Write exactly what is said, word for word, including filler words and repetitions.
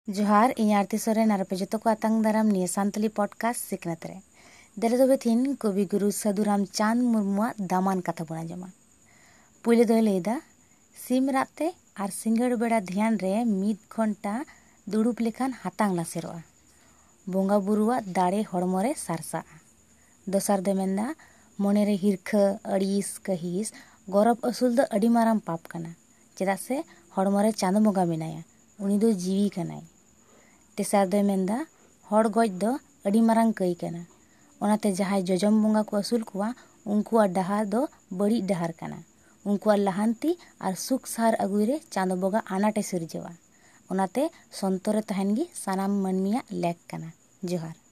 जोहार इन आरती सोरेन और जो को आतंग दाराम निये सान्तली पॉडकास्ट सिकनत रे देले दोबे थिन कवि गुरु साधु रामचांद मुर्मुआ दामान कथा बना जमा पुले दो लेदा सिम राते और सिंगड़ बेड़ा ध्यान रे मिद घंटा दुड़ुप लेखान हातांग लासेरोआ बोंगा बुरुआ दाड़े हड़मोरे सारसा दोसार दो मेंदा मने रे हिरखा अड़ीस कहिस गौरव असुल दो अड़ी माराम पाप कना चेदाग से हड़मोरे चांद बोंगा मेनाया उनी दो जीवी कनाय तेसार दो मेंदा हड़ गज दो अड़ी मारांग कई कना ओनाते जहाय जजम बोंगा को असुल कुआ उनकुआ डहार दो बड़ी डहार कना उनकुआ लहांती और सुख सार अगुरे चांद बोंगा आनाटे सिरजवा ओनाते संतोरे तहन गी सानाम मनमिया लेक कना जोहार।